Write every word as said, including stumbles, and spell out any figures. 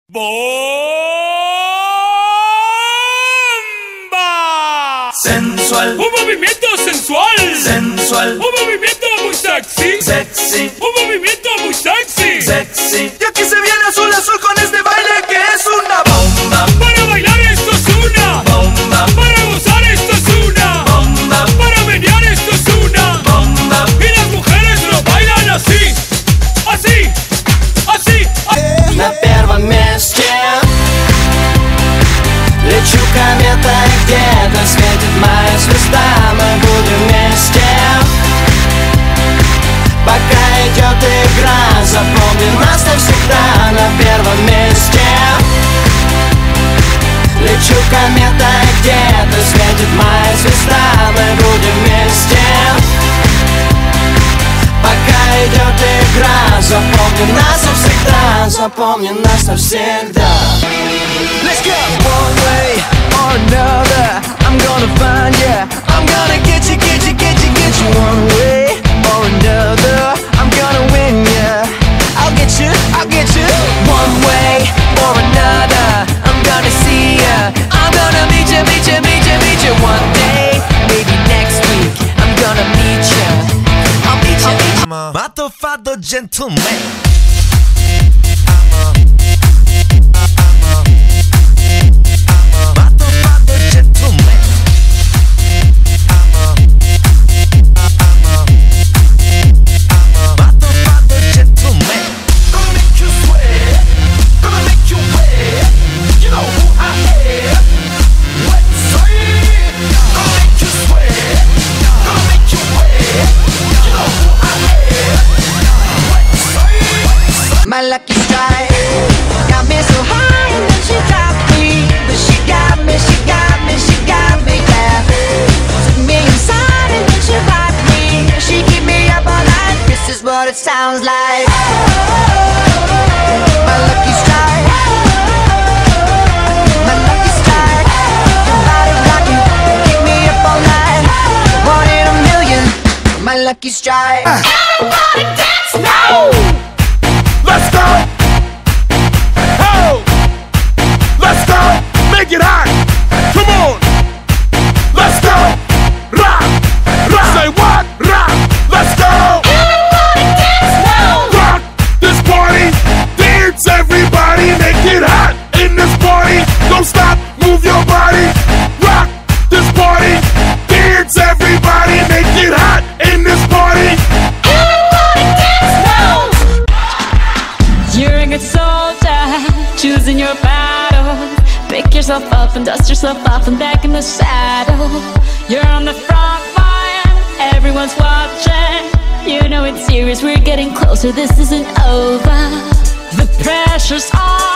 ¡Bomba! Sensual. Un movimiento sensual. Sensual. Un movimiento muy sexy. Sexy. Un movimiento muy sexy. Sexy. Y aquí se viene azul azul con este baile que es una bomba. Para bailar esto es una bomba. Para gozar esto es una bomba. Para menear esto es una bomba. Y las mujeres lo bailan así. Así. Así. así. На первом месте лечу кометой, где-то светит моя звезда. Мы будем вместе, пока идет игра. Запомни нас навсегда. На первом месте лечу кометой, где-то светит моя звезда. Мы будем вместе, пока идет игра. Запомни нас навсегда. Запомни нас навсегда. Let's go! One way or another, I'm gonna find ya. I'm gonna get you, get you, get you, get you. One way or another, I'm gonna win ya. I'll get you, I'll get you. One way or another, I'm gonna see ya. I'm gonna meet ya, meet ya, meet ya, meet ya. One day, maybe next week, I'm gonna meet ya. I'll meet ya, meet ya. Matofado gentleman. My lucky strike got me so high and then she dropped me. But she got me, she got me, she got me, yeah. Took me inside and then she rocked me. She keep me up all night, this is what it sounds like. My lucky strike, my lucky strike. Your body rocking, keep me up all night. One in a million, my lucky strike. Everybody dance now! Let's go! Oh! Let's go! Make it hot! Come on! Let's go! Rock! Rock! Say what? Rock! Let's go! Everybody dance now! Rock this party! Dance everybody! Make it hot in this party! Don't stop! Move your body! Rock this party! Dance everybody! Make it hot in this party! You're a good soldier, choosing your battle. Pick yourself up and dust yourself off and back in the saddle. You're on the front line, everyone's watching. You know it's serious, we're getting closer, this isn't over. The pressure's on.